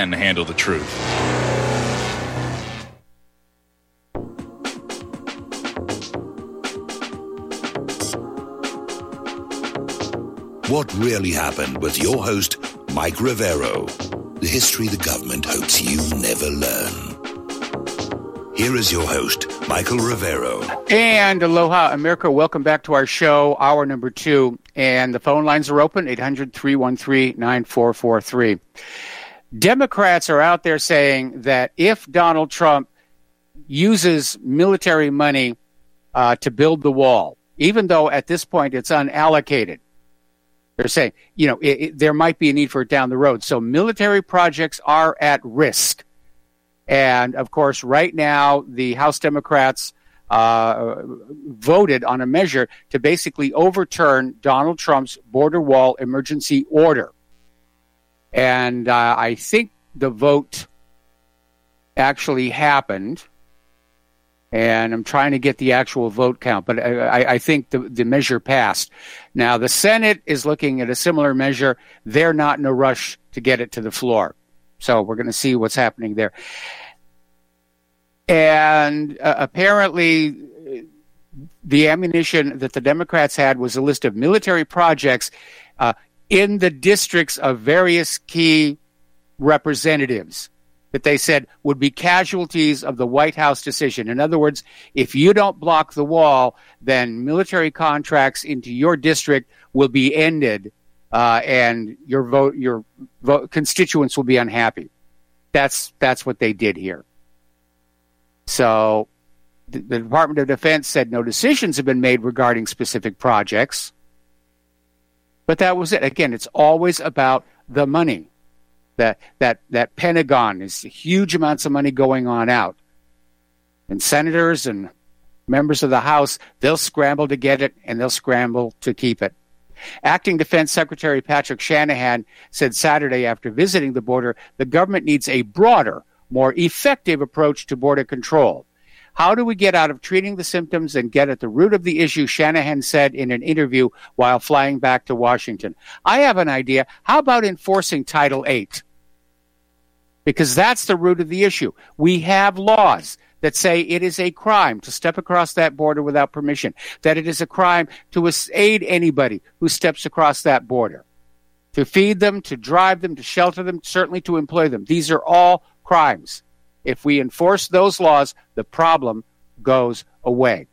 can handle the truth. What Really Happened with your host, Mike Rivero. The history the government hopes you never learn. Here is your host, Michael Rivero. And aloha, America. Welcome back to our show, hour number 2. And the phone lines are open, 800-313-9443. Democrats are out there saying that if Donald Trump uses military money to build the wall, even though at this point it's unallocated, they're saying, there might be a need for it down the road. So military projects are at risk. And, of course, right now, the House Democrats voted on a measure to basically overturn Donald Trump's border wall emergency order. And I think the vote actually happened. And I'm trying to get the actual vote count, but I think the measure passed. Now, the Senate is looking at a similar measure. They're not in a rush to get it to the floor. So we're going to see what's happening there. And apparently, the ammunition that the Democrats had was a list of military projects in the districts of various key representatives that they said would be casualties of the White House decision. In other words, if you don't block the wall, then military contracts into your district will be ended, and your constituents will be unhappy. That's what they did here. So the Department of Defense said no decisions have been made regarding specific projects, but that was it. Again, it's always about the money. That Pentagon is huge amounts of money going on out. And senators and members of the House, they'll scramble to get it, and they'll scramble to keep it. Acting Defense Secretary Patrick Shanahan said Saturday after visiting the border, the government needs a broader, more effective approach to border control. How do we get out of treating the symptoms and get at the root of the issue, Shanahan said in an interview while flying back to Washington. I have an idea. How about enforcing Title VIII? Because that's the root of the issue. We have laws that say it is a crime to step across that border without permission, that it is a crime to aid anybody who steps across that border, to feed them, to drive them, to shelter them, certainly to employ them. These are all crimes. If we enforce those laws, the problem goes away.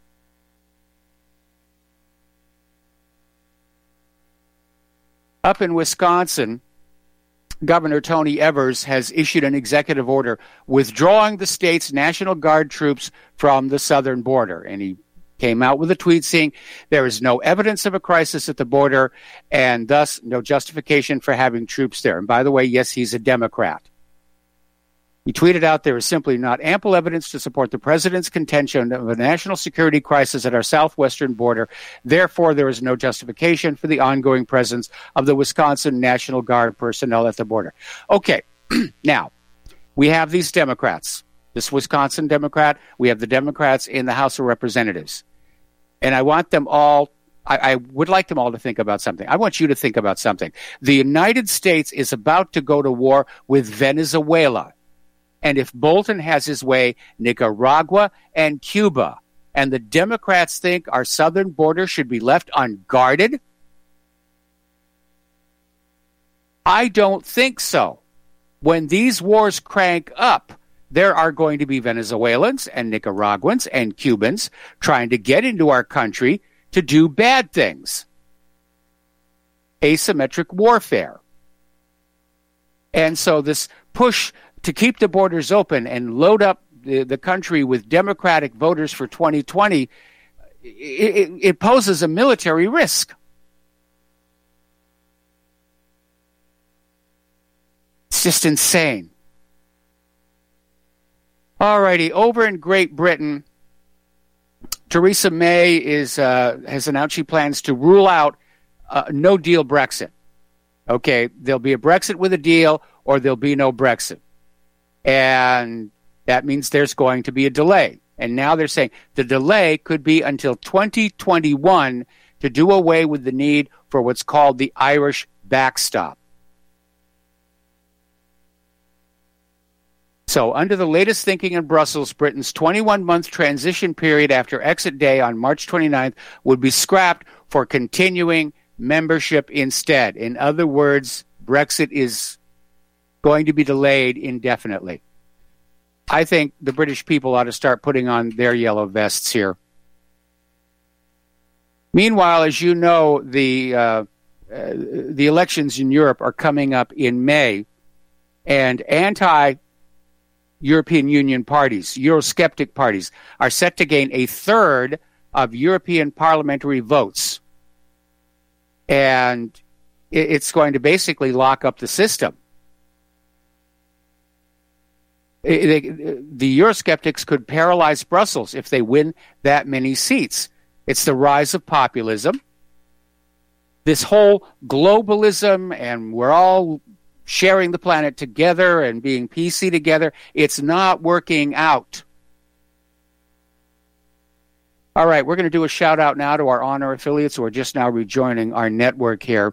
Up in Wisconsin, Governor Tony Evers has issued an executive order withdrawing the state's National Guard troops from the southern border. And he came out with a tweet saying there is no evidence of a crisis at the border and thus no justification for having troops there. And by the way, yes, he's a Democrat. He tweeted out, there is simply not ample evidence to support the president's contention of a national security crisis at our southwestern border. Therefore, there is no justification for the ongoing presence of the Wisconsin National Guard personnel at the border. Okay, now, we have these Democrats, this Wisconsin Democrat, we have the Democrats in the House of Representatives. And I want them all, I would like them all to think about something. I want you to think about something. The United States is about to go to war with Venezuela. And if Bolton has his way, Nicaragua and Cuba, and the Democrats think our southern border should be left unguarded? I don't think so. When these wars crank up, there are going to be Venezuelans and Nicaraguans and Cubans trying to get into our country to do bad things. Asymmetric warfare. And so this push to keep the borders open and load up the country with Democratic voters for 2020, it poses a military risk. It's just insane. All righty, over in Great Britain, Theresa May has announced she plans to rule out no-deal Brexit. Okay, there'll be a Brexit with a deal, or there'll be no Brexit. And that means there's going to be a delay. And now they're saying the delay could be until 2021 to do away with the need for what's called the Irish backstop. So, under the latest thinking in Brussels, Britain's 21-month transition period after exit day on March 29th would be scrapped for continuing membership instead. In other words, Brexit is going to be delayed indefinitely. I think the British people ought to start putting on their yellow vests here. Meanwhile, as you know, the elections in Europe are coming up in May, and anti-European Union parties, Eurosceptic parties, are set to gain a third of European parliamentary votes. And it's going to basically lock up the system. The Eurosceptics could paralyze Brussels if they win that many seats. It's the rise of populism. This whole globalism, and we're all sharing the planet together and being PC together, it's not working out. All right, we're going to do a shout out now to our honor affiliates who are just now rejoining our network here.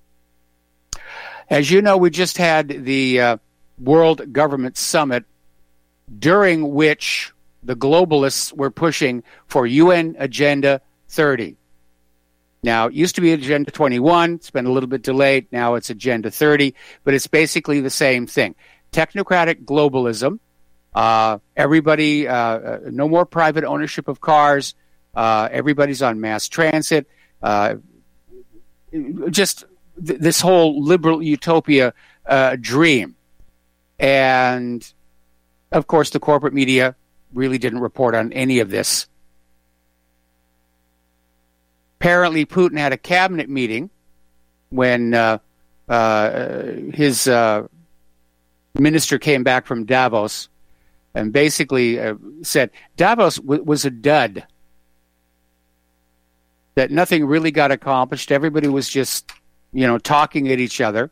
As you know, we just had the World Government Summit, during which the globalists were pushing for UN Agenda 30. Now, it used to be Agenda 21. It's been a little bit delayed. Now it's Agenda 30, but it's basically the same thing. Technocratic globalism. Everybody, no more private ownership of cars. Everybody's on mass transit. Just this whole liberal utopia dream. And of course, the corporate media really didn't report on any of this. Apparently, Putin had a cabinet meeting when his minister came back from Davos and basically said Davos was a dud, that nothing really got accomplished. Everybody was just, talking at each other.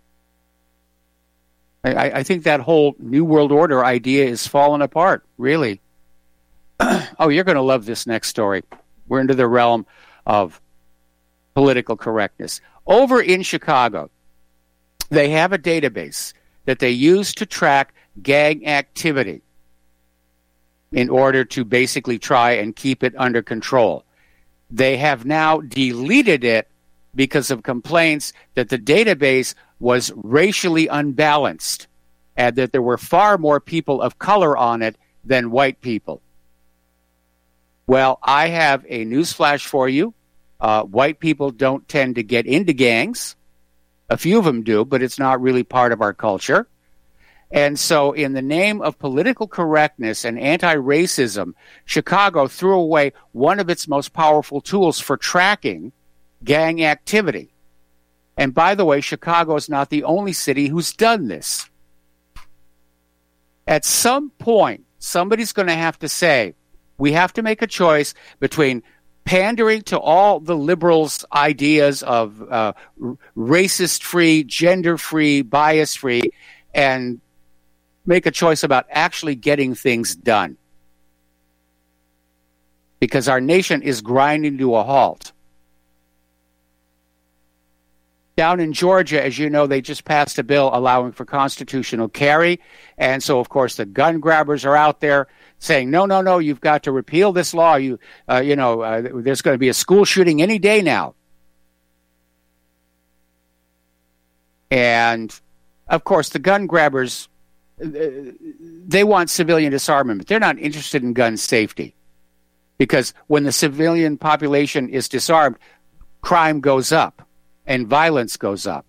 I think that whole New World Order idea is falling apart, really. Oh, you're going to love this next story. We're into the realm of political correctness. Over in Chicago, they have a database that they use to track gang activity in order to basically try and keep it under control. They have now deleted it because of complaints that the database was racially unbalanced and that there were far more people of color on it than white people. Well, I have a newsflash for you. White people don't tend to get into gangs. A few of them do, but it's not really part of our culture. And so in the name of political correctness and anti-racism, Chicago threw away one of its most powerful tools for tracking gang activity. And by the way, Chicago is not the only city who's done this. At some point, somebody's going to have to say, we have to make a choice between pandering to all the liberals' ideas of racist-free, gender-free, bias-free, and make a choice about actually getting things done. Because our nation is grinding to a halt. Down in Georgia, as you know, they just passed a bill allowing for constitutional carry. And so, of course, the gun grabbers are out there saying, no, you've got to repeal this law. There's going to be a school shooting any day now. And, of course, the gun grabbers, they want civilian disarmament. They're not interested in gun safety. Because when the civilian population is disarmed, crime goes up. And violence goes up.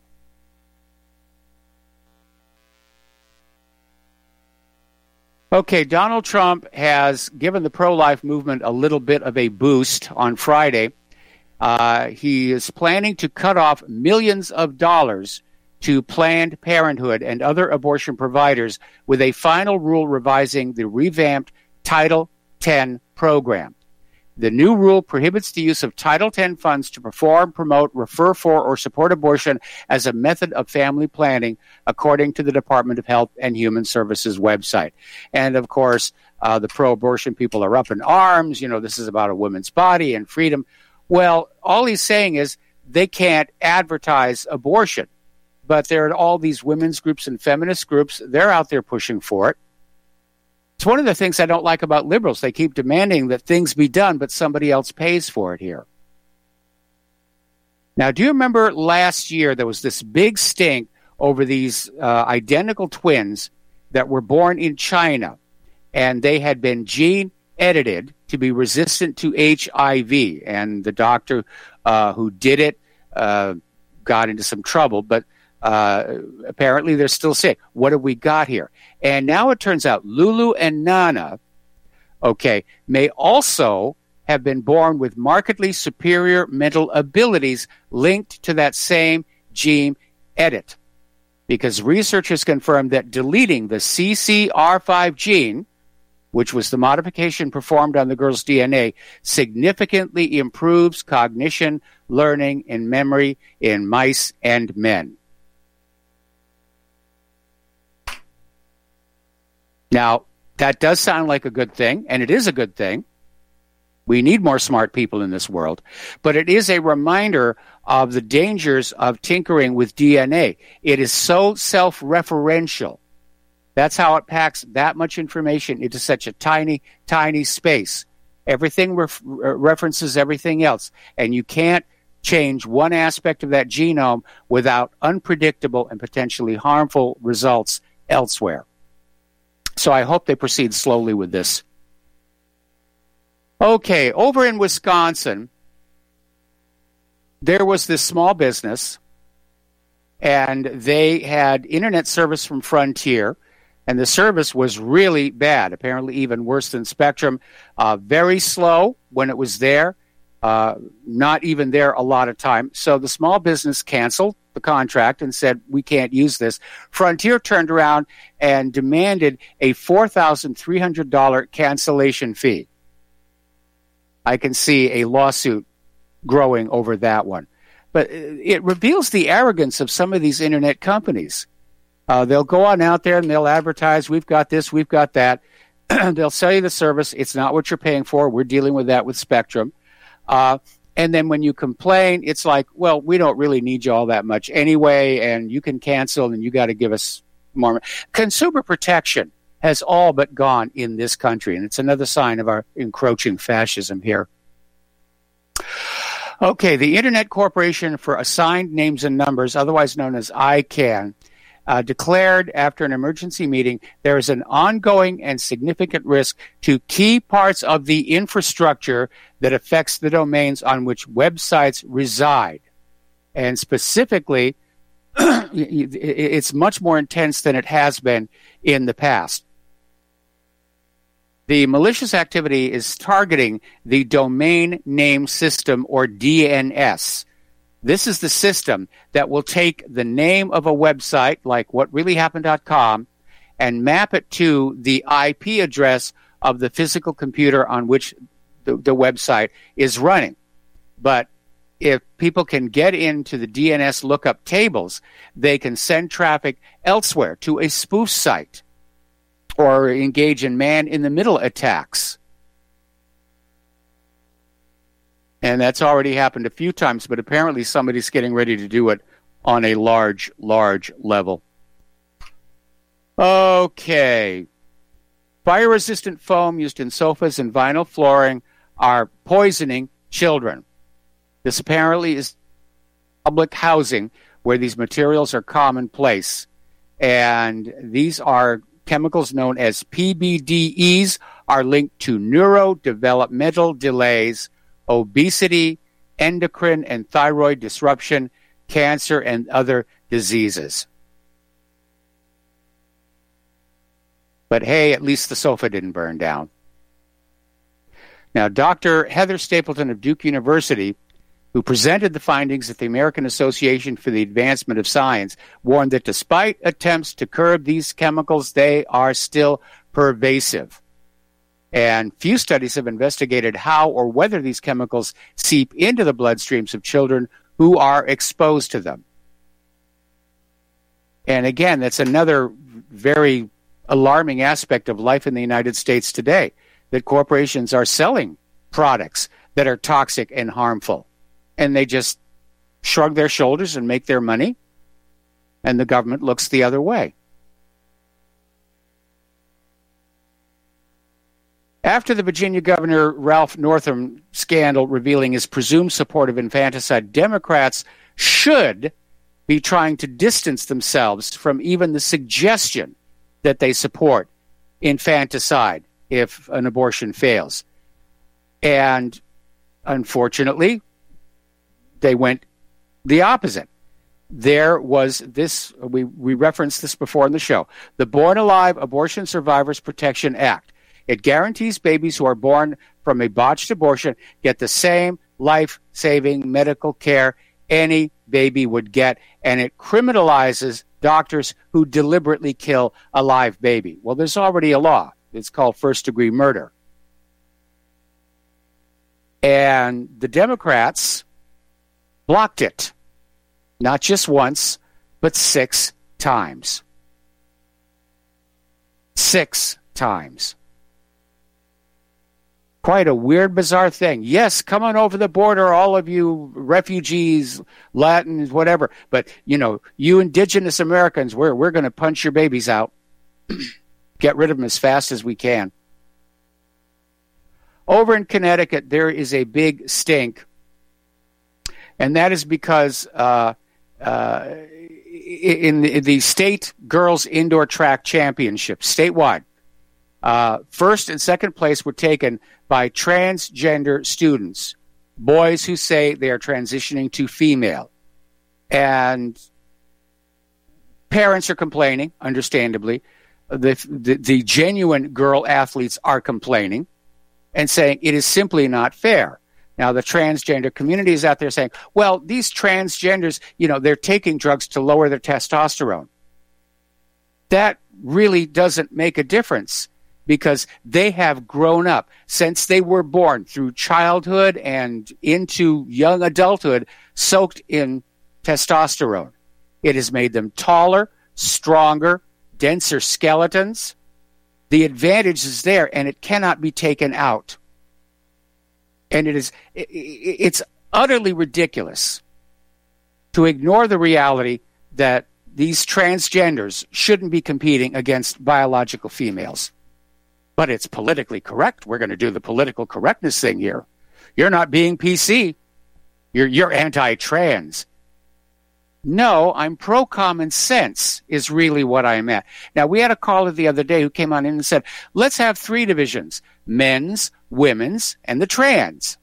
Okay, Donald Trump has given the pro-life movement a little bit of a boost on Friday. He is planning to cut off millions of dollars to Planned Parenthood and other abortion providers with a final rule revising the revamped Title X program. The new rule prohibits the use of Title X funds to perform, promote, refer for, or support abortion as a method of family planning, according to the Department of Health and Human Services website. And, of course, the pro-abortion people are up in arms. This is about a woman's body and freedom. Well, all he's saying is they can't advertise abortion. But there are all these women's groups and feminist groups. They're out there pushing for it. It's one of the things I don't like about liberals. They keep demanding that things be done, but somebody else pays for it here. Now, do you remember last year there was this big stink over these identical twins that were born in China, and they had been gene edited to be resistant to HIV, and the doctor who did it got into some trouble, but apparently they're still sick. What have we got here? And now it turns out Lulu and Nana, may also have been born with markedly superior mental abilities linked to that same gene edit. Because researchers confirmed that deleting the CCR5 gene, which was the modification performed on the girl's DNA, significantly improves cognition, learning, and memory in mice and men. Now, that does sound like a good thing, and it is a good thing. We need more smart people in this world. But it is a reminder of the dangers of tinkering with DNA. It is so self-referential. That's how it packs that much information into such a tiny, tiny space. Everything references everything else. And you can't change one aspect of that genome without unpredictable and potentially harmful results elsewhere. So I hope they proceed slowly with this. Okay, over in Wisconsin, there was this small business, and they had internet service from Frontier, and the service was really bad, apparently even worse than Spectrum. Very slow when it was there, not even there a lot of time. So the small business canceled the contract and said, we can't use this. Frontier turned around and demanded a $4,300 cancellation fee. I can see a lawsuit growing over that one. But it reveals the arrogance of some of these internet companies. They'll go on out there and they'll advertise, we've got this, we've got that. They'll sell you the service. It's not what you're paying for. We're dealing with that with Spectrum. And then when you complain, it's like, well, we don't really need you all that much anyway, and you can cancel and you got to give us more. Consumer protection has all but gone in this country, and it's another sign of our encroaching fascism here. Okay, the Internet Corporation for Assigned Names and Numbers, otherwise known as ICANN, declared after an emergency meeting there is an ongoing and significant risk to key parts of the infrastructure that affects the domains on which websites reside. And specifically, it's much more intense than it has been in the past. The malicious activity is targeting the domain name system, or DNS. This is the system that will take the name of a website, like whatreallyhappened.com, and map it to the IP address of the physical computer on which the website is running. But if people can get into the DNS lookup tables, they can send traffic elsewhere to a spoof site or engage in man-in-the-middle attacks. And that's already happened a few times, but apparently somebody's getting ready to do it on a large, large level. Okay. Fire-resistant foam used in sofas and vinyl flooring are poisoning children. This apparently is public housing where these materials are commonplace. And these are chemicals known as PBDEs, are linked to neurodevelopmental delays, obesity, endocrine and thyroid disruption, cancer, and other diseases. But hey, at least the sofa didn't burn down. Now, Dr. Heather Stapleton of Duke University, who presented the findings at the American Association for the Advancement of Science, warned that despite attempts to curb these chemicals, they are still pervasive. And few studies have investigated how or whether these chemicals seep into the bloodstreams of children who are exposed to them. And again, that's another very alarming aspect of life in the United States today, that corporations are selling products that are toxic and harmful. And they just shrug their shoulders and make their money, and the government looks the other way. After the Virginia Governor Ralph Northam scandal revealing his presumed support of infanticide, Democrats should be trying to distance themselves from even the suggestion that they support infanticide if an abortion fails. And unfortunately, they went the opposite. There was this, we referenced this before in the show, the Born Alive Abortion Survivors Protection Act. It guarantees babies who are born from a botched abortion get the same life-saving medical care any baby would get, and it criminalizes doctors who deliberately kill a live baby. Well, there's already a law. It's called first-degree murder. And the Democrats blocked it, not just once, but 6 times. 6 times. Quite a weird, bizarre thing. Yes, come on over the border, all of you refugees, Latins, whatever. But, you indigenous Americans, we're going to punch your babies out. Get rid of them as fast as we can. Over in Connecticut, there is a big stink. And that is because in the state girls indoor track championship, statewide, first and second place were taken by transgender students, boys who say they are transitioning to female. And parents are complaining, understandably. The genuine girl athletes are complaining and saying it is simply not fair. Now, the transgender community is out there saying, well, these transgenders, they're taking drugs to lower their testosterone. That really doesn't make a difference, because they have grown up since they were born through childhood and into young adulthood soaked in testosterone. It has made them taller, stronger, denser skeletons. The advantage is there, and it cannot be taken out. And it's utterly ridiculous to ignore the reality that these transgenders shouldn't be competing against biological females. But it's politically correct. We're going to do the political correctness thing here. You're not being PC. You're anti-trans. No, I'm pro-common sense is really what I'm at. Now, we had a caller the other day who came on in and said, let's have 3 divisions, men's, women's, and the trans.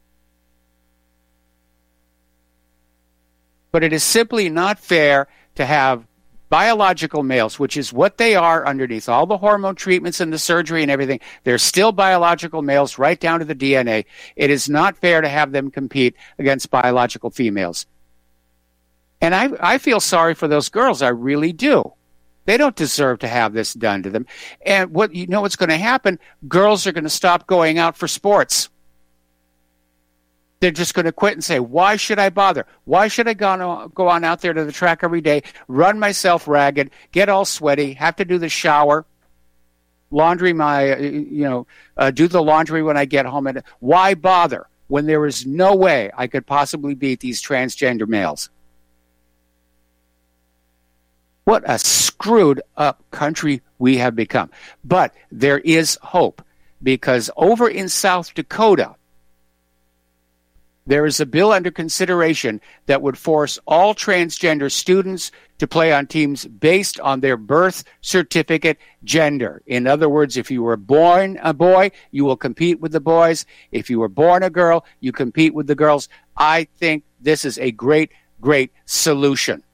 But it is simply not fair to have biological males, which is what they are underneath all the hormone treatments and the surgery and everything. They're still biological males right down to the DNA. It is not fair to have them compete against biological females. And I feel sorry for those girls. I really do. They don't deserve to have this done to them. And what's going to happen? Girls are going to stop going out for sports. They're just going to quit and say, why should I bother? Why should I go on out there to the track every day, run myself ragged, get all sweaty, have to do the shower, do the laundry when I get home? And why bother when there is no way I could possibly beat these transgender males? What a screwed up country we have become. But there is hope, because over in South Dakota, there is a bill under consideration that would force all transgender students to play on teams based on their birth certificate gender. In other words, if you were born a boy, you will compete with the boys. If you were born a girl, you compete with the girls. I think this is a great, great solution.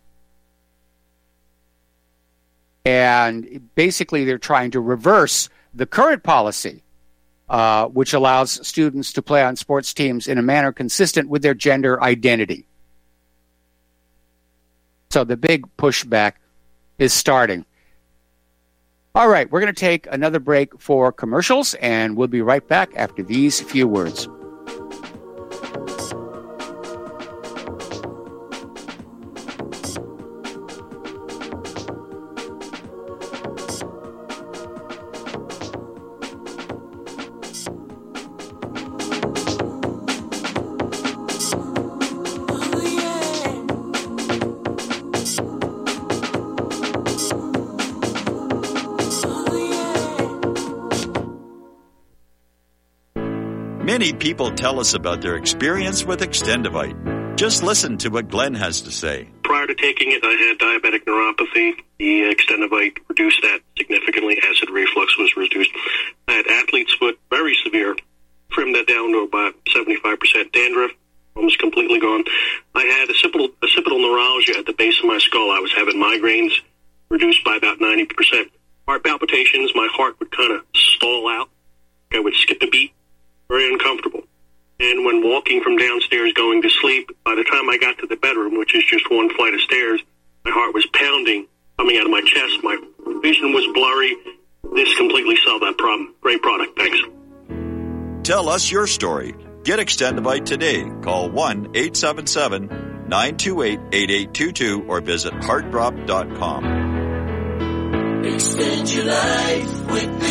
And basically, they're trying to reverse the current policy, which allows students to play on sports teams in a manner consistent with their gender identity. So the big pushback is starting. All right, we're going to take another break for commercials, and we'll be right back after these few words. Many people tell us about their experience with Extendivite. Just listen to what Glenn has to say. Prior to taking it, I had diabetic neuropathy. The Extendivite reduced that significantly. Acid reflux was reduced. I had athlete's foot, very severe. Trimmed that down to about 75%. Dandruff, almost completely gone. I had occipital neuralgia at the base of my skull. I was having migraines, reduced by about 90%. Heart palpitations, my heart would kind of stall out. I would skip a beat. Very uncomfortable. And when walking from downstairs going to sleep, by the time I got to the bedroom, which is just one flight of stairs, my heart was pounding, coming out of my chest. My vision was blurry. This completely solved that problem. Great product. Thanks. Tell us your story. Get Extendivite today. Call 1-877-928-8822 or visit heartdrop.com. Extend your life with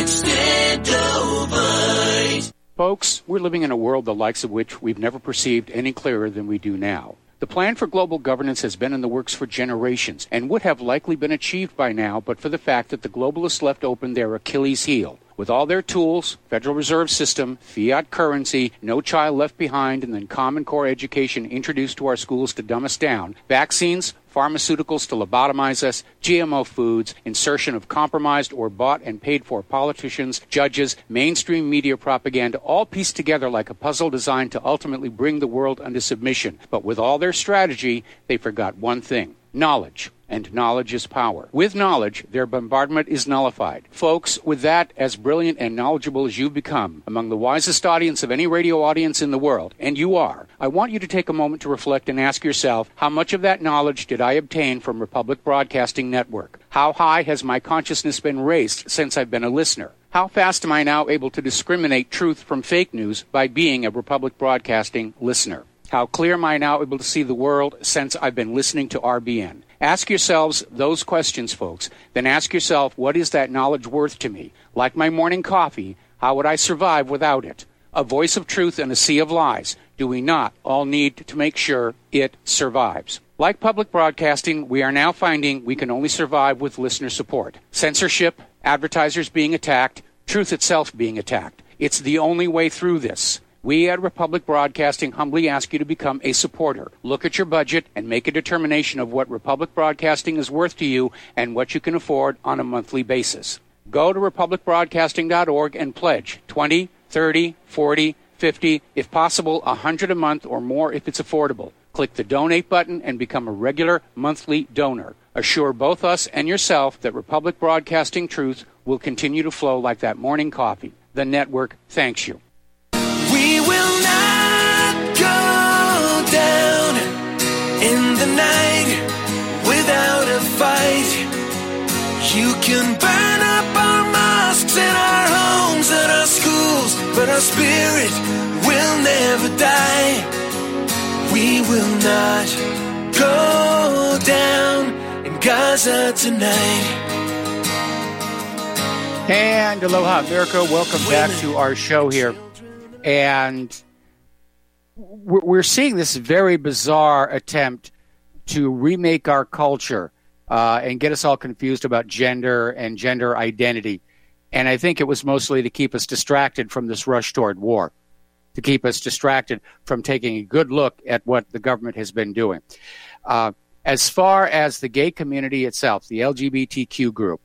Extendivite. Folks, we're living in a world the likes of which we've never perceived any clearer than we do now. The plan for global governance has been in the works for generations and would have likely been achieved by now but for the fact that the globalists left open their Achilles heel. With all their tools, Federal Reserve System, fiat currency, no child left behind, and then Common Core education introduced to our schools to dumb us down, vaccines, pharmaceuticals to lobotomize us, GMO foods, insertion of compromised or bought and paid for politicians, judges, mainstream media propaganda, all pieced together like a puzzle designed to ultimately bring the world under submission. But with all their strategy, they forgot one thing: knowledge. And knowledge is power. With knowledge, their bombardment is nullified. Folks, with that, as brilliant and knowledgeable as you've become, among the wisest audience of any radio audience in the world, and you are, I want you to take a moment to reflect and ask yourself, how much of that knowledge did I obtain from Republic Broadcasting Network? How high has my consciousness been raised since I've been a listener? How fast am I now able to discriminate truth from fake news by being a Republic Broadcasting listener? How clear am I now able to see the world since I've been listening to RBN? Ask yourselves those questions, folks. Then ask yourself, what is that knowledge worth to me? Like my morning coffee, how would I survive without it? A voice of truth in a sea of lies. Do we not all need to make sure it survives? Like public broadcasting, we are now finding we can only survive with listener support. Censorship, advertisers being attacked, truth itself being attacked. It's the only way through this. We at Republic Broadcasting humbly ask you to become a supporter. Look at your budget and make a determination of what Republic Broadcasting is worth to you and what you can afford on a monthly basis. Go to republicbroadcasting.org and pledge $20, $30, $40, $50, if possible, $100 a month or more if it's affordable. Click the donate button and become a regular monthly donor. Assure both us and yourself that Republic Broadcasting truth will continue to flow like that morning coffee. The network thanks you. We will not go down in the night without a fight. You can burn up our mosques and our homes and our schools, but our spirit will never die. We will not go down in Gaza tonight. And aloha, America. Welcome back to our show here. And we're seeing this very bizarre attempt to remake our culture and get us all confused about gender and gender identity. And I think it was mostly to keep us distracted from this rush toward war, to keep us distracted from taking a good look at what the government has been doing. As far as the gay community itself, the LGBTQ group,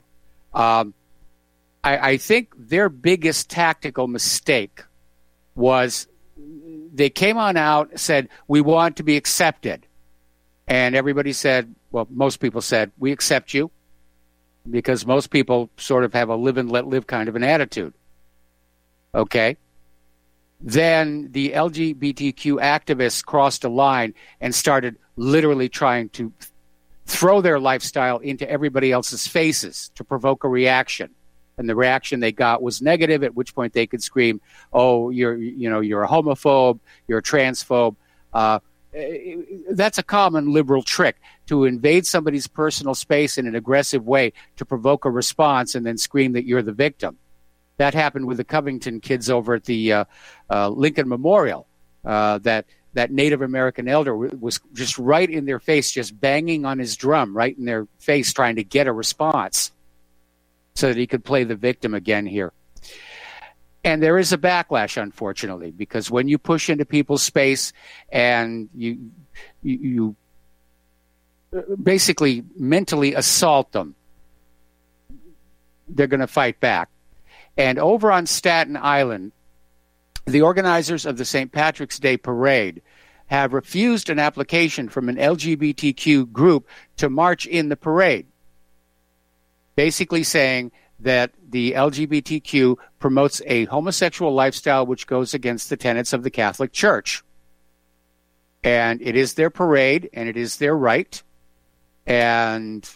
I think their biggest tactical mistake was they came on out, said, we want to be accepted. And everybody said, well, most people said, we accept you, because most people sort of have a live and let live kind of an attitude. Okay? Then the LGBTQ activists crossed a line and started literally trying to throw their lifestyle into everybody else's faces to provoke a reaction. And the reaction they got was negative, at which point they could scream, oh, you're a homophobe, you're a transphobe. That's a common liberal trick, to invade somebody's personal space in an aggressive way to provoke a response and then scream that you're the victim. That happened with the Covington kids over at the Lincoln Memorial. That Native American elder was just right in their face, just banging on his drum right in their face, trying to get a response so that he could play the victim again here. And there is a backlash, unfortunately, because when you push into people's space and you basically mentally assault them, they're going to fight back. And over on Staten Island, the organizers of the St. Patrick's Day Parade have refused an application from an LGBTQ group to march in the parade, basically saying that the LGBTQ promotes a homosexual lifestyle which goes against the tenets of the Catholic Church. And it is their parade, and it is their right. And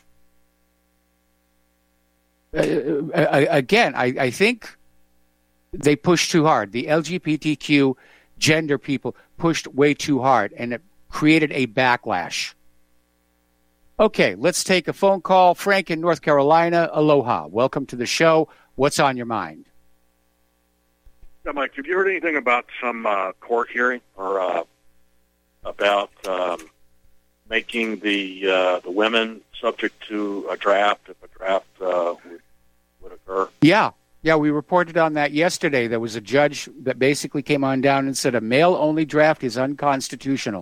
again, I think they pushed too hard. The LGBTQ gender people pushed way too hard, and it created a backlash. Okay, let's take a phone call. Frank in North Carolina, aloha. Welcome to the show. What's on your mind? Yeah, Mike, have you heard anything about some court hearing or about making the women subject to a draft if a draft would occur? Yeah, we reported on that yesterday. There was a judge that basically came on down and said a male-only draft is unconstitutional.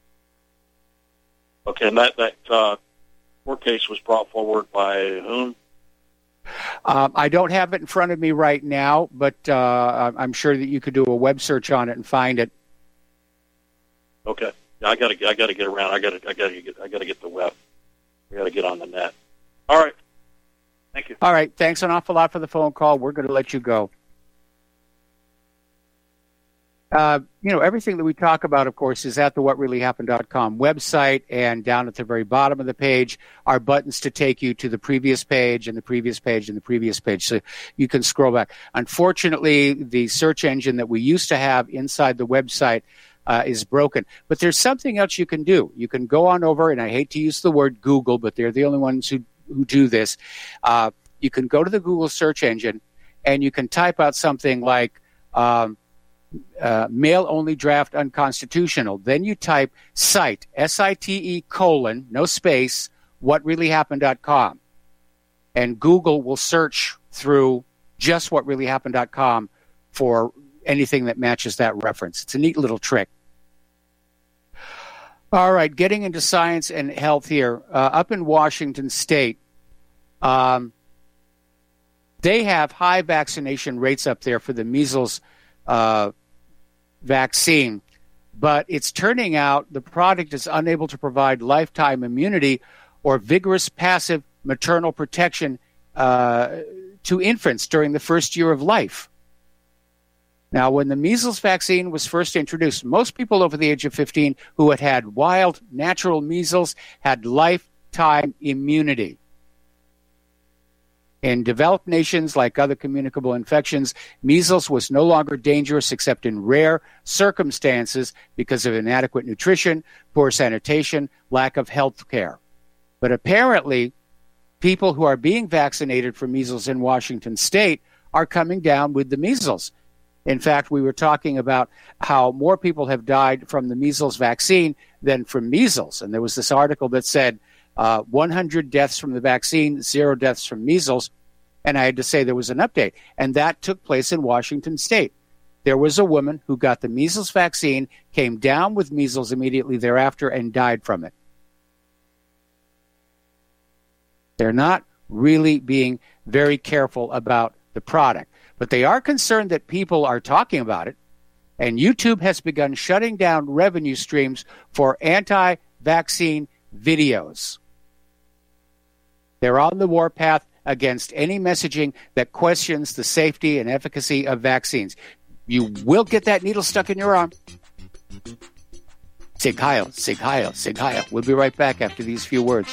Okay, and that court case was brought forward by whom? I don't have it in front of me right now, but I'm sure that you could do a web search on it and find it. Okay, yeah, I gotta get around. I gotta get the web. I gotta get on the net. All right. Thank you. All right. Thanks an awful lot for the phone call. We're going to let you go. Everything that we talk about, of course, is at the whatreallyhappened.com website, and down at the very bottom of the page are buttons to take you to the previous page and the previous page and the previous page, so you can scroll back. Unfortunately, the search engine that we used to have inside the website is broken. But there's something else you can do. You can go on over, and I hate to use the word Google, but they're the only ones who do this. You can go to the Google search engine, and you can type out something like male-only draft unconstitutional. Then you type cite, S-I-T-E : no space, whatreallyhappened.com. And Google will search through just whatreallyhappened.com for anything that matches that reference. It's a neat little trick. All right, getting into science and health here. Up in Washington State, they have high vaccination rates up there for the measles vaccine, but it's turning out the product is unable to provide lifetime immunity or vigorous passive maternal protection to infants during the first year of life. Now, when the measles vaccine was first introduced, most people over the age of 15 who had had wild, natural measles had lifetime immunity. In developed nations, like other communicable infections, measles was no longer dangerous except in rare circumstances because of inadequate nutrition, poor sanitation, lack of health care. But apparently, people who are being vaccinated for measles in Washington State are coming down with the measles. In fact, we were talking about how more people have died from the measles vaccine than from measles. And there was this article that said 100 deaths from the vaccine, 0 deaths from measles. And I had to say there was an update. And that took place in Washington State. There was a woman who got the measles vaccine, came down with measles immediately thereafter, and died from it. They're not really being very careful about the product. But they are concerned that people are talking about it, and YouTube has begun shutting down revenue streams for anti-vaccine videos. They're on the warpath against any messaging that questions the safety and efficacy of vaccines. You will get that needle stuck in your arm. Sig Heil, Sig Heil, Sig Heil. We'll be right back after these few words.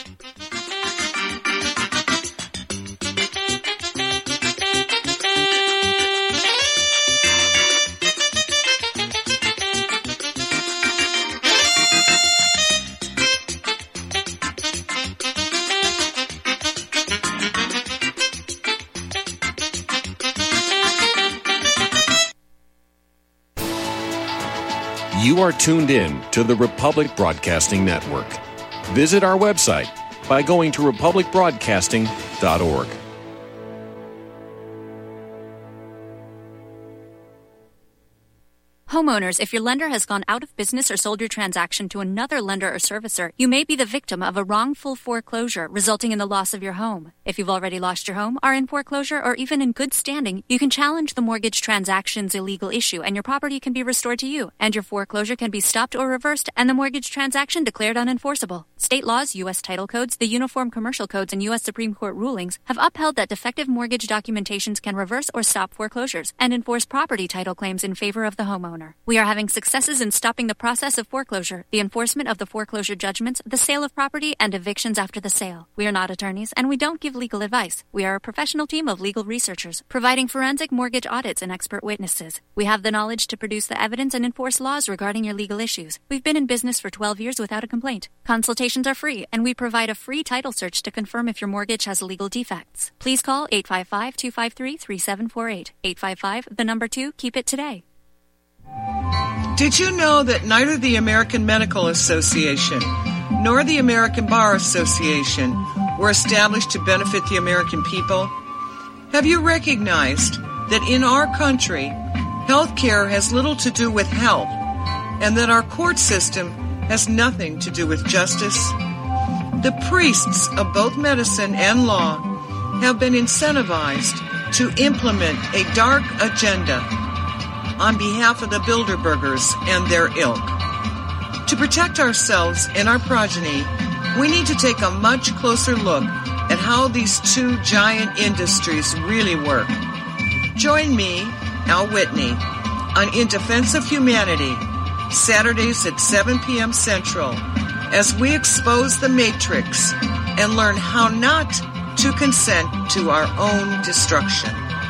You are tuned in to the Republic Broadcasting Network. Visit our website by going to republicbroadcasting.org. Homeowners, if your lender has gone out of business or sold your transaction to another lender or servicer, you may be the victim of a wrongful foreclosure resulting in the loss of your home. If you've already lost your home, are in foreclosure, or even in good standing, you can challenge the mortgage transaction's illegal issue and your property can be restored to you, and your foreclosure can be stopped or reversed and the mortgage transaction declared unenforceable. State laws, U.S. title codes, the Uniform Commercial Codes, and U.S. Supreme Court rulings have upheld that defective mortgage documentations can reverse or stop foreclosures and enforce property title claims in favor of the homeowner. We are having successes in stopping the process of foreclosure, the enforcement of the foreclosure judgments, the sale of property, and evictions after the sale. We are not attorneys, and we don't give legal advice. We are a professional team of legal researchers, providing forensic mortgage audits and expert witnesses. We have the knowledge to produce the evidence and enforce laws regarding your legal issues. We've been in business for 12 years without a complaint. Consultations are free, and we provide a free title search to confirm if your mortgage has legal defects. Please call 855-253-3748. 855, 2, keep it today. Did you know that neither the American Medical Association nor the American Bar Association were established to benefit the American people? Have you recognized that in our country, health care has little to do with health, and that our court system has nothing to do with justice? The priests of both medicine and law have been incentivized to implement a dark agenda on behalf of the Bilderbergers and their ilk. To protect ourselves and our progeny, we need to take a much closer look at how these two giant industries really work. Join me, Al Whitney, on In Defense of Humanity, Saturdays at 7 p.m. Central, as we expose the Matrix and learn how not to consent to our own destruction.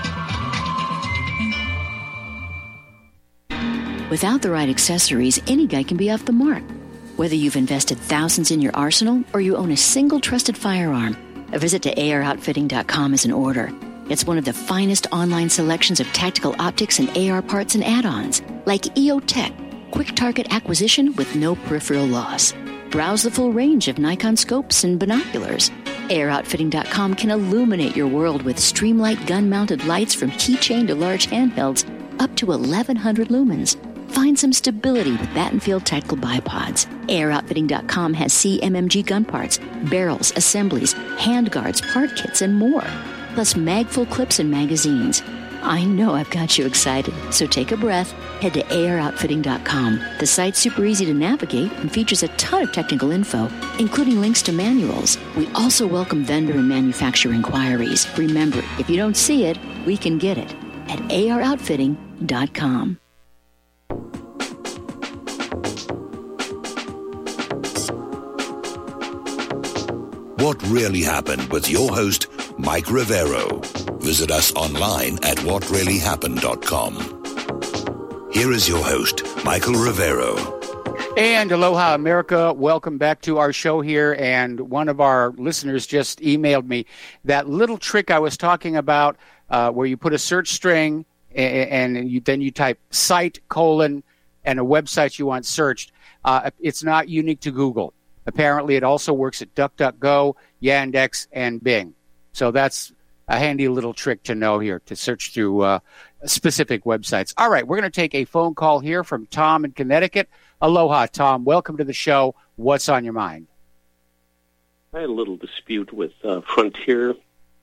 Without the right accessories, any guy can be off the mark. Whether you've invested thousands in your arsenal or you own a single trusted firearm, a visit to AROutfitting.com is in order. It's one of the finest online selections of tactical optics and AR parts and add-ons, like EOTech, quick target acquisition with no peripheral loss. Browse the full range of Nikon scopes and binoculars. AROutfitting.com can illuminate your world with Streamlight gun-mounted lights from keychain to large handhelds up to 1,100 lumens. Find some stability with Battenfield tactical bipods. AirOutfitting.com has CMMG gun parts, barrels, assemblies, handguards, part kits, and more. Plus mag-full clips and magazines. I know I've got you excited, so take a breath. Head to AirOutfitting.com. The site's super easy to navigate and features a ton of technical info, including links to manuals. We also welcome vendor and manufacturer inquiries. Remember, if you don't see it, we can get it at AirOutfitting.com. What Really Happened with your host, Mike Rivero. Visit us online at whatreallyhappened.com. Here is your host, Michael Rivero. And aloha, America. Welcome back to our show here. And one of our listeners just emailed me that little trick I was talking about where you put a search string and then you type site, and a website you want searched. It's not unique to Google. Apparently, it also works at DuckDuckGo, Yandex, and Bing. So that's a handy little trick to know here to search through specific websites. All right, we're going to take a phone call here from Tom in Connecticut. Aloha, Tom. Welcome to the show. What's on your mind? I had a little dispute with Frontier.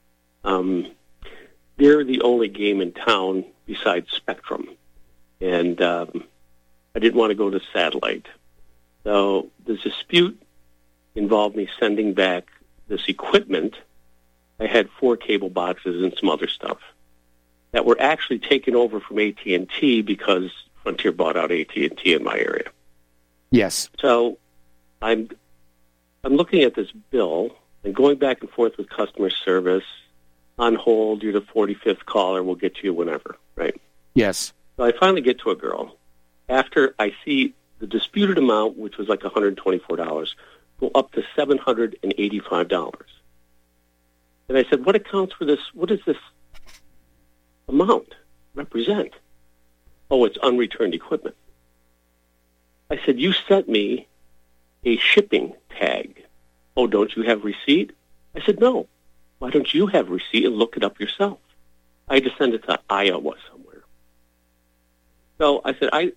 They're the only game in town besides Spectrum. And I didn't want to go to satellite. So the dispute involved me sending back this equipment. I had 4 cable boxes and some other stuff that were actually taken over from AT&T because Frontier bought out AT&T in my area. Yes. So I'm looking at this bill and going back and forth with customer service. On hold, you're the 45th caller. We'll get to you whenever, right? Yes. So I finally get to a girl. After I see the disputed amount, which was like $124, go up to $785. And I said, what accounts for this? What does this amount represent? Oh, it's unreturned equipment. I said, you sent me a shipping tag. Oh, don't you have receipt? I said, no. Why don't you have receipt and look it up yourself? I had to send it to Iowa somewhere. So I said,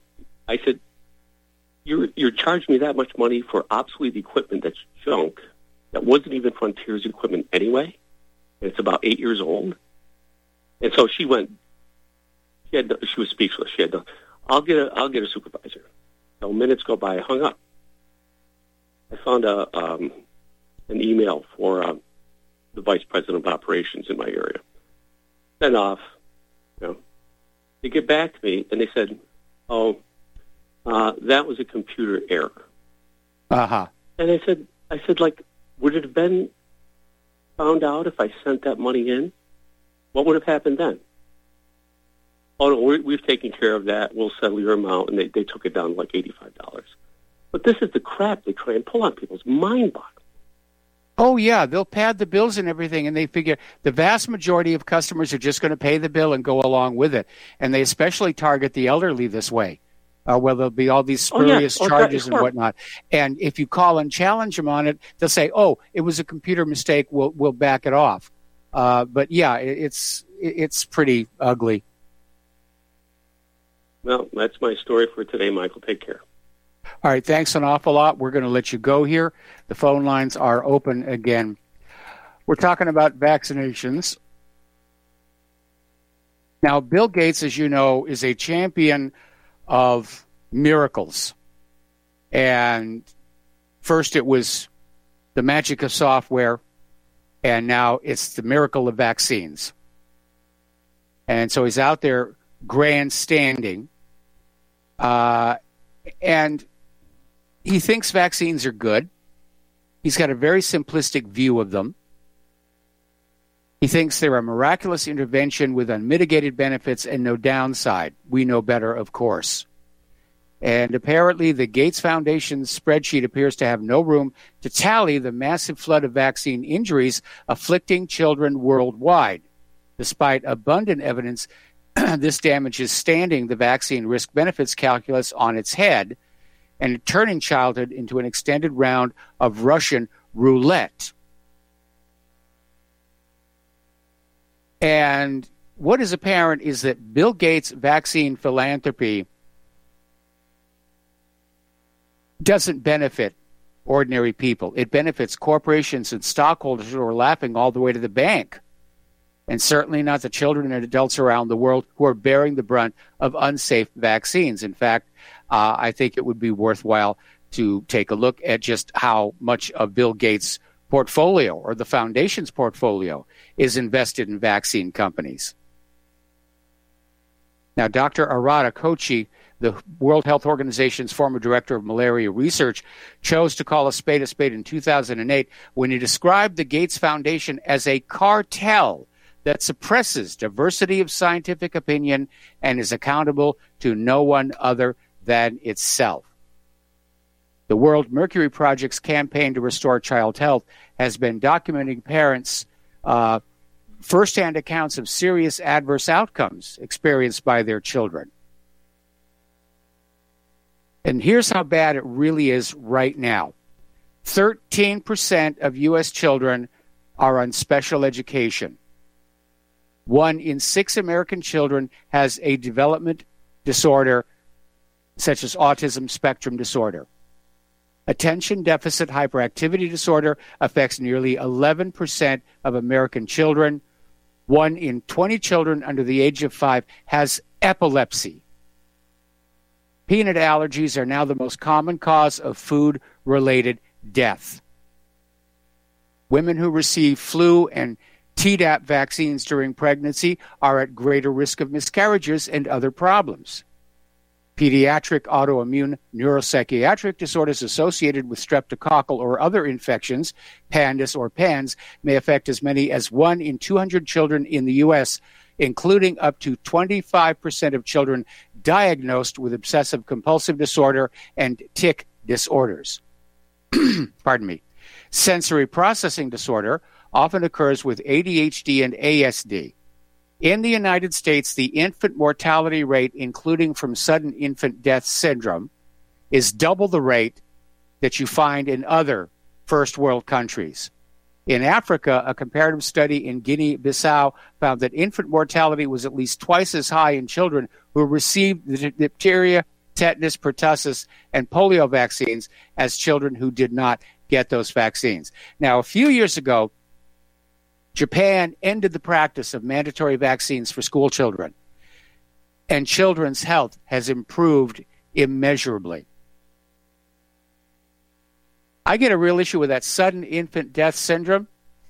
I said, you're charging me that much money for obsolete equipment that's junk, that wasn't even Frontier's equipment anyway, and it's about 8 years old. And so she went. She was speechless. She had I'll get a supervisor. So minutes go by. I hung up. I found an email for the vice president of operations in my area. Sent off. They get back to me and they said, "Oh, that was a computer error." Uh-huh. And I said, like, would it have been found out if I sent that money in? What would have happened then? Oh, no, we've taken care of that. We'll settle your amount. And they took it down to like $85. But this is the crap they try and pull on people. It's mind-boggling. Oh, yeah. They'll pad the bills and everything, and they figure the vast majority of customers are just going to pay the bill and go along with it. And they especially target the elderly this way, where there'll be all these spurious charges and whatnot. And if you call and challenge them on it, they'll say, "Oh, it was a computer mistake. We'll back it off." But yeah, it's pretty ugly. Well, that's my story for today, Michael. Take care. All right, thanks an awful lot. We're going to let you go here. The phone lines are open again. We're talking about vaccinations. Now, Bill Gates, as you know, is a champion of miracles. And first it was the magic of software, and now it's the miracle of vaccines. And so he's out there grandstanding. And he thinks vaccines are good. He's got a very simplistic view of them. He thinks they're a miraculous intervention with unmitigated benefits and no downside. We know better, of course. And apparently the Gates Foundation's spreadsheet appears to have no room to tally the massive flood of vaccine injuries afflicting children worldwide. Despite abundant evidence, this damage is standing the vaccine risk-benefits calculus on its head and turning childhood into an extended round of Russian roulette. And what is apparent is that Bill Gates' vaccine philanthropy doesn't benefit ordinary people. It benefits corporations and stockholders who are laughing all the way to the bank. And certainly not the children and adults around the world who are bearing the brunt of unsafe vaccines. In fact, I think it would be worthwhile to take a look at just how much of Bill Gates' portfolio or the foundation's portfolio is invested in vaccine companies. Now, Dr. Arata Kochi, the World Health Organization's former director of malaria research, chose to call a spade in 2008 when he described the Gates Foundation as a cartel that suppresses diversity of scientific opinion and is accountable to no one other than itself. The World Mercury Project's campaign to restore child health has been documenting parents' firsthand accounts of serious adverse outcomes experienced by their children. And here's how bad it really is right now. 13% of U.S. children are on special education. 1 in 6 American children has a development disorder such as autism spectrum disorder. Attention deficit hyperactivity disorder affects nearly 11% of American children. 1 in 20 children under the age of 5 has epilepsy. Peanut allergies are now the most common cause of food-related death. Women who receive flu and Tdap vaccines during pregnancy are at greater risk of miscarriages and other problems. Pediatric autoimmune neuropsychiatric disorders associated with streptococcal or other infections, PANDAS or PANS, may affect as many as 1 in 200 children in the U.S., including up to 25% of children diagnosed with obsessive-compulsive disorder and tic disorders. Pardon me. Sensory processing disorder often occurs with ADHD and ASD. In the United States, the infant mortality rate, including from sudden infant death syndrome, is double the rate that you find in other first world countries. In Africa, a comparative study in Guinea-Bissau found that infant mortality was at least twice as high in children who received the diphtheria tetanus, pertussis, and polio vaccines as children who did not get those vaccines. Now, a few years ago, Japan ended the practice of mandatory vaccines for school children, and children's health has improved immeasurably. I get a real issue with that sudden infant death syndrome.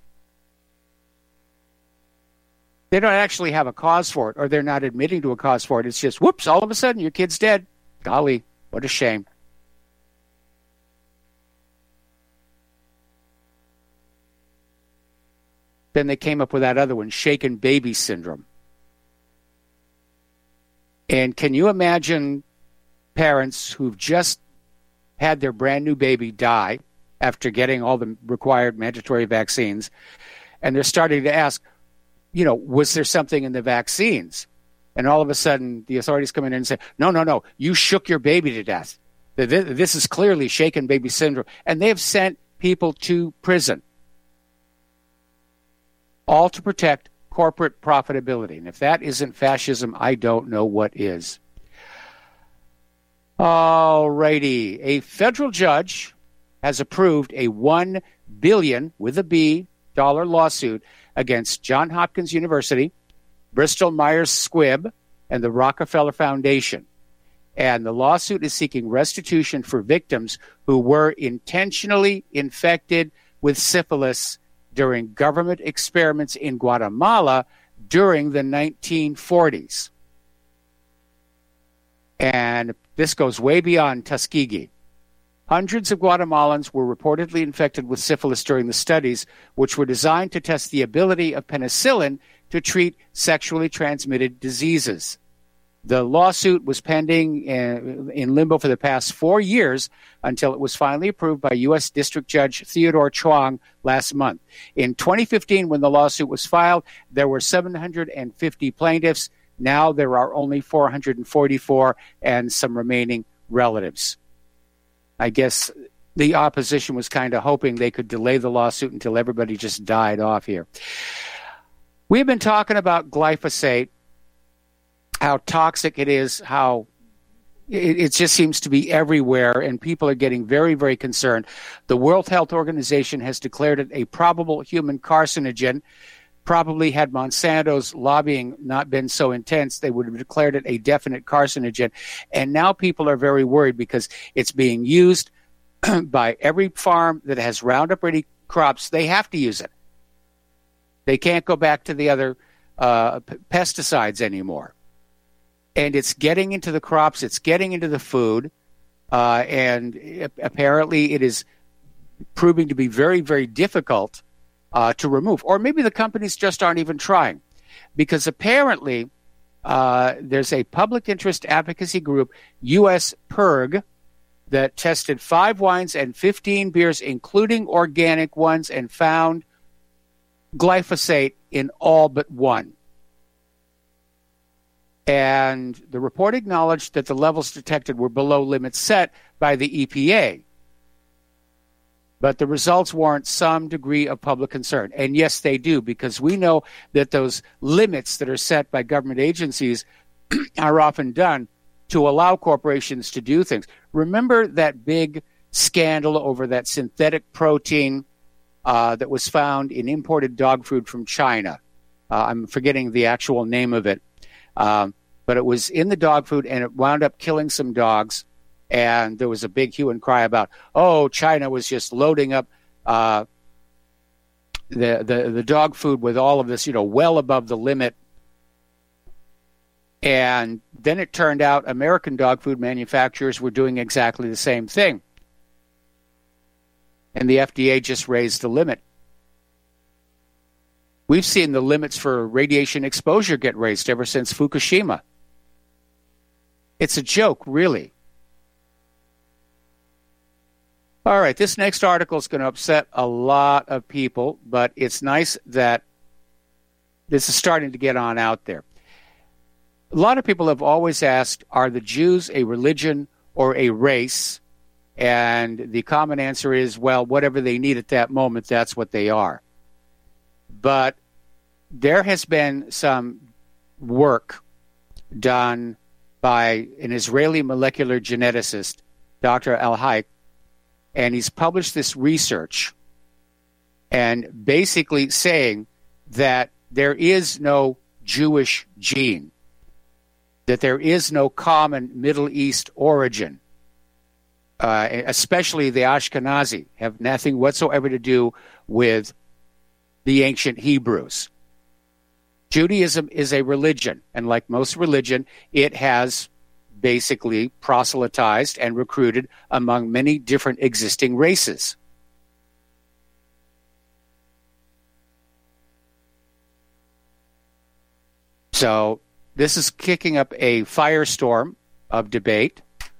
They don't actually have a cause for it, or they're not admitting to a cause for it. It's just, whoops, all of a sudden your kid's dead. Golly, what a shame. Then they came up with that other one, shaken baby syndrome. And can you imagine parents who've just had their brand new baby die after getting all the required mandatory vaccines, and they're starting to ask, was there something in the vaccines? And all of a sudden, the authorities come in and say, no, you shook your baby to death. This is clearly shaken baby syndrome. And they have sent people to prison, all to protect corporate profitability. And if that isn't fascism, I don't know what is. All righty. A federal judge has approved a $1 billion, with a B, dollar lawsuit against Johns Hopkins University, Bristol Myers Squibb, and the Rockefeller Foundation. And the lawsuit is seeking restitution for victims who were intentionally infected with syphilis during government experiments in Guatemala during the 1940s. And this goes way beyond Tuskegee. Hundreds of Guatemalans were reportedly infected with syphilis during the studies, which were designed to test the ability of penicillin to treat sexually transmitted diseases. The lawsuit was pending in limbo for the past 4 years until it was finally approved by U.S. District Judge Theodore Chuang last month. In 2015, when the lawsuit was filed, there were 750 plaintiffs. Now there are only 444 and some remaining relatives. I guess the opposition was kind of hoping they could delay the lawsuit until everybody just died off here. We've been talking about glyphosate, how toxic it is, how it just seems to be everywhere, and people are getting very, very concerned. The World Health Organization has declared it a probable human carcinogen. Probably had Monsanto's lobbying not been so intense, they would have declared it a definite carcinogen. And now people are very worried because it's being used by every farm that has Roundup Ready crops. They have to use it. They can't go back to the other pesticides anymore. And it's getting into the crops, it's getting into the food, and apparently it is proving to be very, very difficult to remove. Or maybe the companies just aren't even trying. Because apparently there's a public interest advocacy group, US PIRG, that tested 5 wines and 15 beers, including organic ones, and found glyphosate in all but one. And the report acknowledged that the levels detected were below limits set by the EPA. But the results warrant some degree of public concern. And yes, they do, because we know that those limits that are set by government agencies are often done to allow corporations to do things. Remember that big scandal over that synthetic protein that was found in imported dog food from China? I'm forgetting the actual name of it. But it was in the dog food, and it wound up killing some dogs. And there was a big hue and cry about, China was just loading up the dog food with all of this, well above the limit. And then it turned out American dog food manufacturers were doing exactly the same thing. And the FDA just raised the limit. We've seen the limits for radiation exposure get raised ever since Fukushima. It's a joke, really. All right, this next article is going to upset a lot of people, but it's nice that this is starting to get on out there. A lot of people have always asked, are the Jews a religion or a race? And the common answer is, well, whatever they need at that moment, that's what they are. But there has been some work done by an Israeli molecular geneticist, Dr. Al-Haik, and he's published this research and basically saying that there is no Jewish gene, that there is no common Middle East origin, especially the Ashkenazi, have nothing whatsoever to do with the ancient Hebrews. Judaism is a religion, and like most religion, it has basically proselytized and recruited among many different existing races. So this is kicking up a firestorm of debate.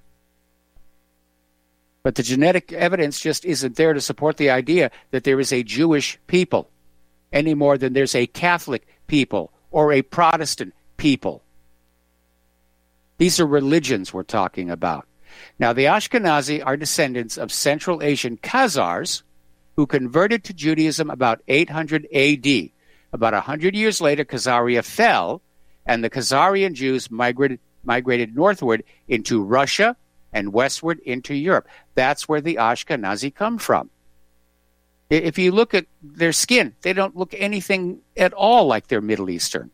But the genetic evidence just isn't there to support the idea that there is a Jewish people any more than there's a Catholic people or a Protestant people. These are religions we're talking about. Now, the Ashkenazi are descendants of Central Asian Khazars who converted to Judaism about 800 AD. About 100 years later, Khazaria fell, and the Khazarian Jews migrated northward into Russia and westward into Europe. That's where the Ashkenazi come from. If you look at their skin, they don't look anything at all like they're Middle Eastern.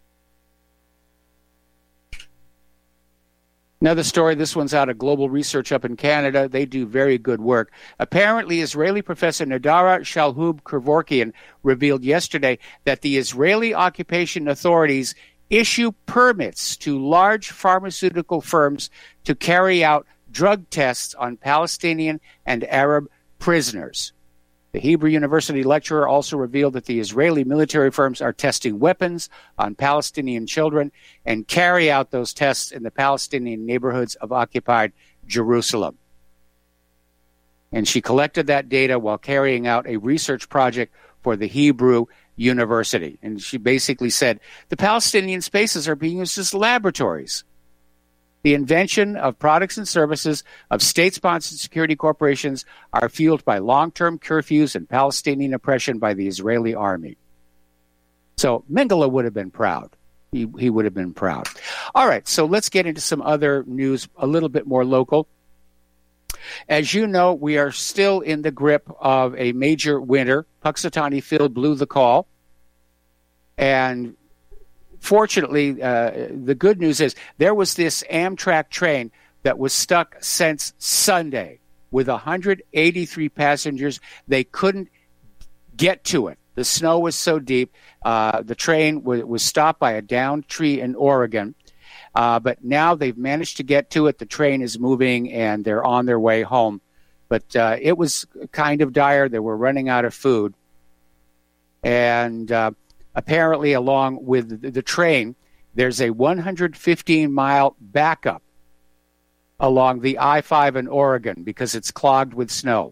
Another story, this one's out of Global Research up in Canada. They do very good work. Apparently, Israeli professor Nadara Shalhub-Kevorkian revealed yesterday that the Israeli occupation authorities issue permits to large pharmaceutical firms to carry out drug tests on Palestinian and Arab prisoners. The Hebrew University lecturer also revealed that the Israeli military firms are testing weapons on Palestinian children and carry out those tests in the Palestinian neighborhoods of occupied Jerusalem. And she collected that data while carrying out a research project for the Hebrew University. And she basically said, the Palestinian spaces are being used as laboratories. The invention of products and services of state-sponsored security corporations are fueled by long-term curfews and Palestinian oppression by the Israeli army. So Mengele would have been proud. He would have been proud. All right, so let's get into some other news, a little bit more local. As you know, we are still in the grip of a major winter. Puxatawny Phil blew the call. And fortunately, the good news is there was this Amtrak train that was stuck since Sunday with 183 passengers. They couldn't get to it. The snow was so deep. The train was stopped by a downed tree in Oregon. But now they've managed to get to it. The train is moving, and they're on their way home. But it was kind of dire. They were running out of food. And apparently, along with the train, there's a 115-mile backup along the I-5 in Oregon because it's clogged with snow.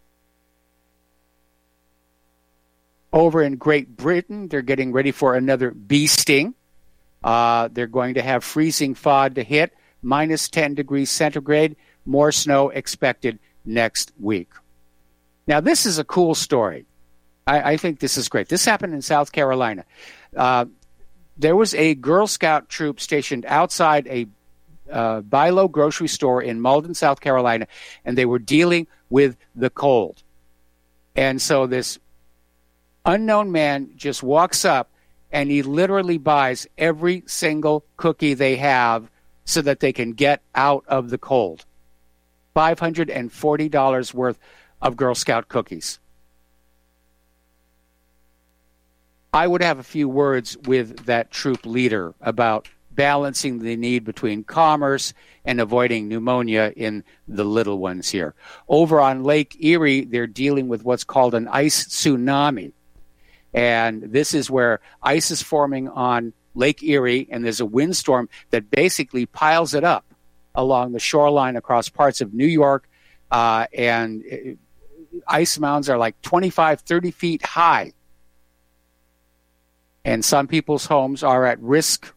Over in Great Britain, they're getting ready for another bee sting. They're going to have freezing fog to hit, minus 10 degrees centigrade, more snow expected next week. Now, this is a cool story. I think this is great. This happened in South Carolina. There was a Girl Scout troop stationed outside a Bilo grocery store in Malden, South Carolina, and they were dealing with the cold. And so this unknown man just walks up, and he literally buys every single cookie they have so that they can get out of the cold. $540 worth of Girl Scout cookies. I would have a few words with that troop leader about balancing the need between commerce and avoiding pneumonia in the little ones here. Over on Lake Erie, they're dealing with what's called an ice tsunami. And this is where ice is forming on Lake Erie, and there's a windstorm that basically piles it up along the shoreline across parts of New York. And ice mounds are like 25, 30 feet high. And some people's homes are at risk.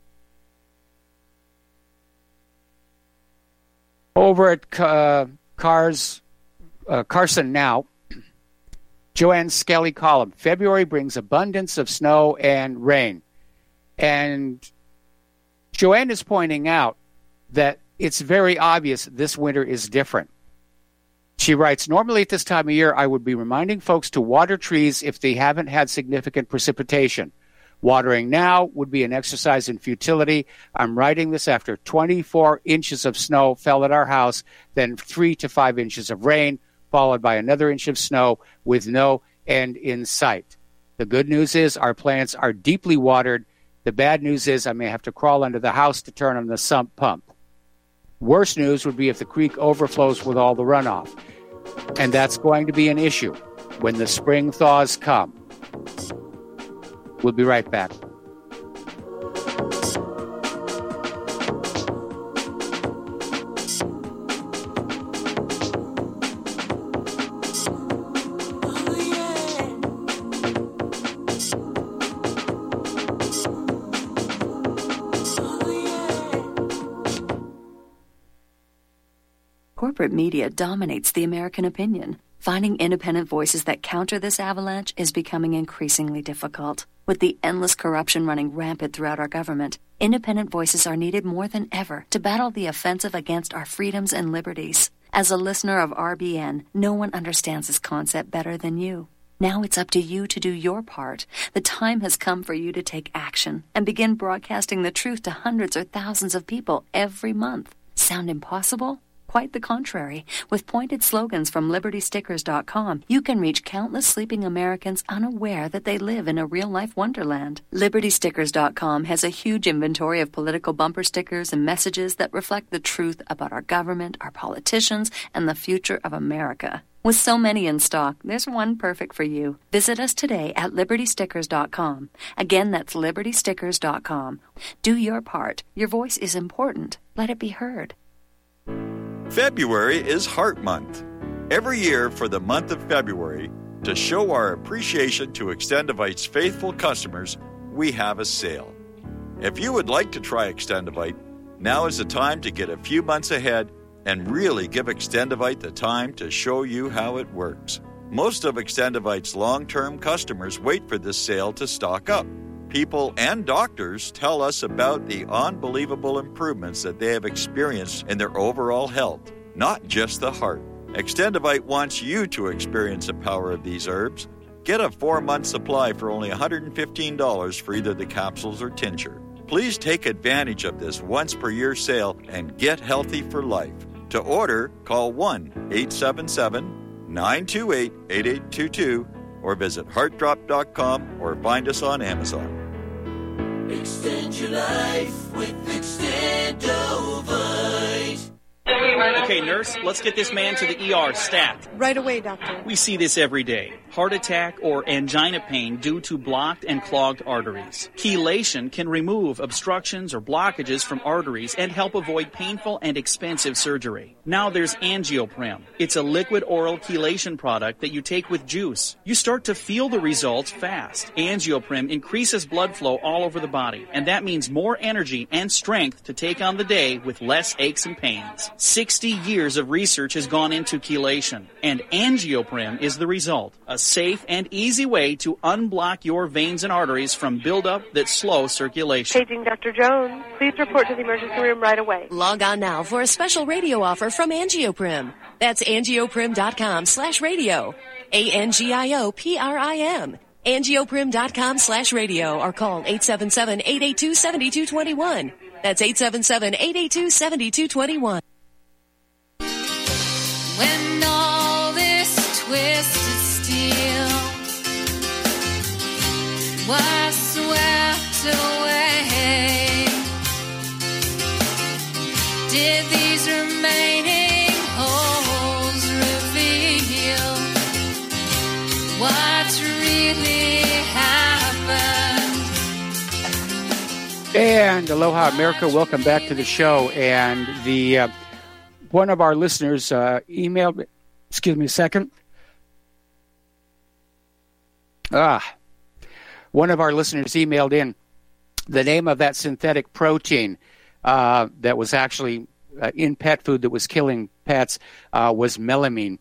Over at Carson Now, Joanne Skelly column, February brings abundance of snow and rain. And Joanne is pointing out that it's very obvious this winter is different. She writes, normally at this time of year, I would be reminding folks to water trees if they haven't had significant precipitation. Watering now would be an exercise in futility. I'm writing this after 24 inches of snow fell at our house, then 3 to 5 inches of rain, followed by another inch of snow with no end in sight. The good news is our plants are deeply watered. The bad news is I may have to crawl under the house to turn on the sump pump. Worst news would be if the creek overflows with all the runoff. And that's going to be an issue when the spring thaws come. We'll be right back. Corporate media dominates the American opinion. Finding independent voices that counter this avalanche is becoming increasingly difficult. With the endless corruption running rampant throughout our government, independent voices are needed more than ever to battle the offensive against our freedoms and liberties. As a listener of RBN, no one understands this concept better than you. Now it's up to you to do your part. The time has come for you to take action and begin broadcasting the truth to hundreds or thousands of people every month. Sound impossible? Quite the contrary. With pointed slogans from LibertyStickers.com, you can reach countless sleeping Americans unaware that they live in a real-life wonderland. LibertyStickers.com has a huge inventory of political bumper stickers and messages that reflect the truth about our government, our politicians, and the future of America. With so many in stock, there's one perfect for you. Visit us today at LibertyStickers.com. Again, that's LibertyStickers.com. Do your part. Your voice is important. Let it be heard. February is Heart Month. Every year for the month of February, to show our appreciation to Extendivite's faithful customers, we have a sale. If you would like to try Extendivite, now is the time to get a few months ahead and really give Extendivite the time to show you how it works. Most of Extendivite's long-term customers wait for this sale to stock up. People and doctors tell us about the unbelievable improvements that they have experienced in their overall health, not just the heart. Extendivite wants you to experience the power of these herbs. Get a 4-month supply for only $115 for either the capsules or tincture. Please take advantage of this once-per-year sale and get healthy for life. To order, call 1-877-928-8822 or visit heartdrop.com or find us on Amazon. Extend your life with Extendovite. Okay, nurse, let's get this man to the ER stat. Right away, doctor. We see this every day. Heart attack or angina pain due to blocked and clogged arteries. Chelation can remove obstructions or blockages from arteries and help avoid painful and expensive surgery. Now there's Angioprim. It's a liquid oral chelation product that you take with juice. You start to feel the results fast. Angioprim increases blood flow all over the body, and that means more energy and strength to take on the day with less aches and pains. 60 years of research has gone into chelation, and Angioprim is the result. A safe and easy way to unblock your veins and arteries from buildup that slow circulation. Paging Dr. Jones. Please report to the emergency room right away. Log on now for a special radio offer from Angioprim. That's angioprim.com/radio. ANGIOPRIM. Angioprim.com/radio or call 877-882-7221. That's 877-882-7221. When all this twisted steel was swept away, did these remaining holes reveal what really happened? And aloha, America. Welcome back to the show. And the one of our listeners emailed. Excuse me a second. One of our listeners emailed in the name of that synthetic protein that was actually in pet food that was killing pets was melamine.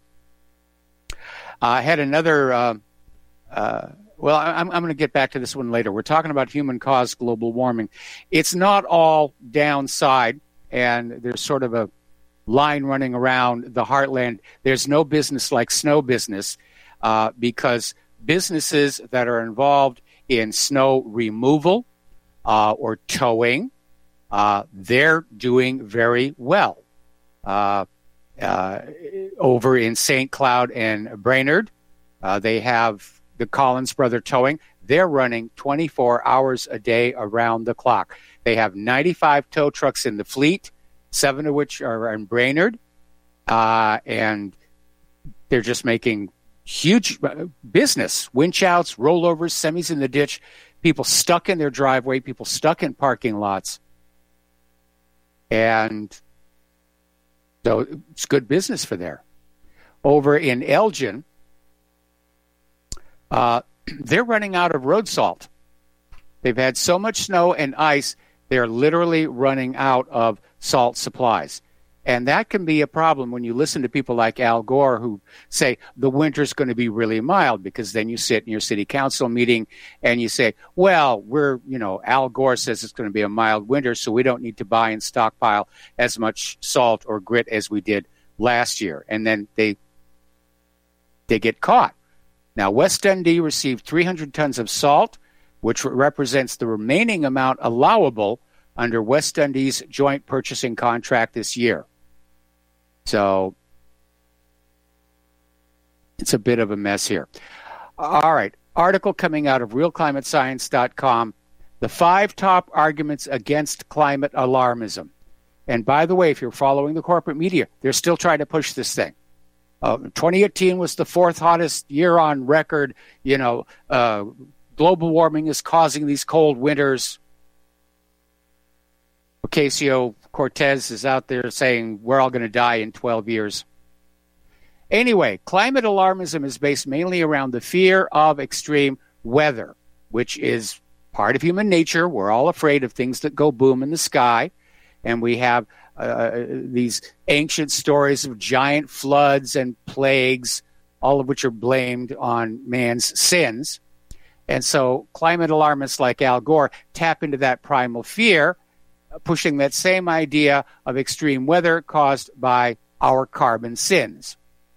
I had another. Well, I'm going to get back to this one later. We're talking about human-caused global warming. It's not all downside. and there's sort of a line running around the heartland. There's no business like snow business because businesses that are involved in snow removal or towing, they're doing very well. Over in St. Cloud and Brainerd, they have the Collins Brother Towing. They're running 24 hours a day around the clock. They have 95 tow trucks in the fleet, 7 of which are in Brainerd, and they're just making huge business. Winch outs, rollovers, semis in the ditch, people stuck in their driveway, people stuck in parking lots. And so it's good business for there. Over in Elgin, they're running out of road salt. They've had so much snow and ice, they're literally running out of salt supplies. And that can be a problem when you listen to people like Al Gore who say the winter's going to be really mild, because then you sit in your city council meeting and you say, well, Al Gore says it's going to be a mild winter, so we don't need to buy and stockpile as much salt or grit as we did last year. And then they get caught. Now, West Dundee received 300 tons of salt, which represents the remaining amount allowable under West Dundee's joint purchasing contract this year. So it's a bit of a mess here. All right. Article coming out of realclimatescience.com, the 5 top arguments against climate alarmism. And by the way, if you're following the corporate media, they're still trying to push this thing. 2018 was the 4th hottest year on record. Global warming is causing these cold winters. Ocasio-Cortez is out there saying we're all going to die in 12 years. Anyway, climate alarmism is based mainly around the fear of extreme weather, which is part of human nature. We're all afraid of things that go boom in the sky. And we have these ancient stories of giant floods and plagues, all of which are blamed on man's sins. And so climate alarmists like Al Gore tap into that primal fear, pushing that same idea of extreme weather caused by our carbon sins.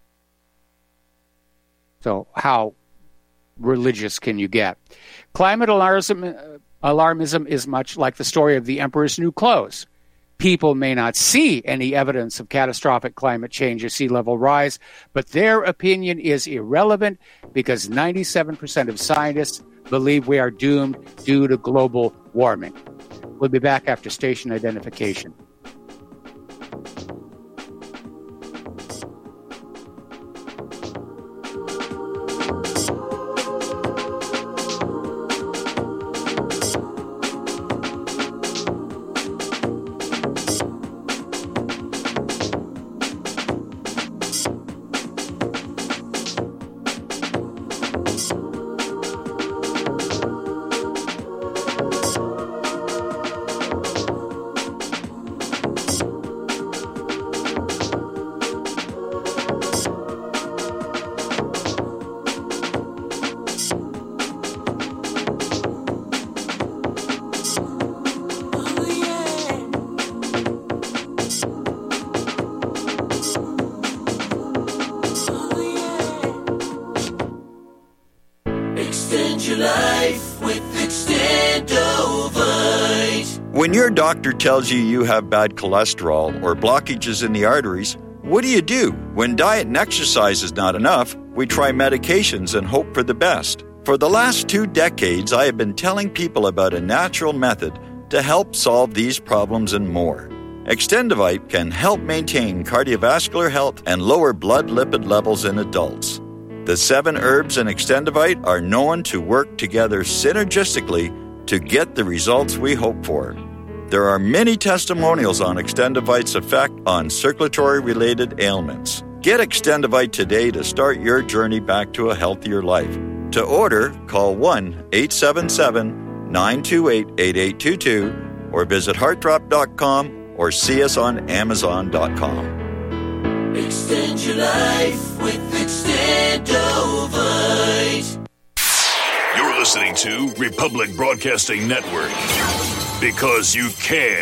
So how religious can you get? Climate alarmism is much like the story of the emperor's new clothes. People may not see any evidence of catastrophic climate change or sea level rise, but their opinion is irrelevant because 97% of scientists believe we are doomed due to global warming. We'll be back after station identification. Extend your life with Extendovite. When your doctor tells you you have bad cholesterol or blockages in the arteries, what do? When diet and exercise is not enough, we try medications and hope for the best. For the last 2 decades, I have been telling people about a natural method to help solve these problems and more. Extendovite can help maintain cardiovascular health and lower blood lipid levels in adults. The 7 herbs in Extendovite are known to work together synergistically to get the results we hope for. There are many testimonials on Extendovite's effect on circulatory-related ailments. Get Extendovite today to start your journey back to a healthier life. To order, call 1-877-928-8822 or visit heartdrop.com or see us on amazon.com. Extend your life with Extendovite. You're listening to Republic Broadcasting Network, because you can.